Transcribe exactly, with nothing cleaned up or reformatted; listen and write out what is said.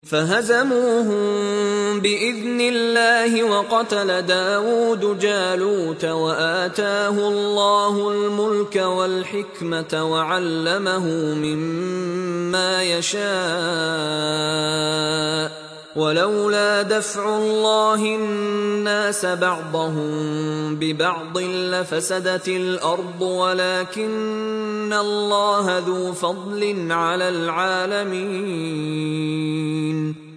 فهزموهم بإذن الله وقتل داود جالوت وآتاه الله الملك والحكمة وعلمه مما يشاء ولولا دفع الله الناس بعضهم ببعض لفسدت الأرض ولكن الله ذو فضل على العالمين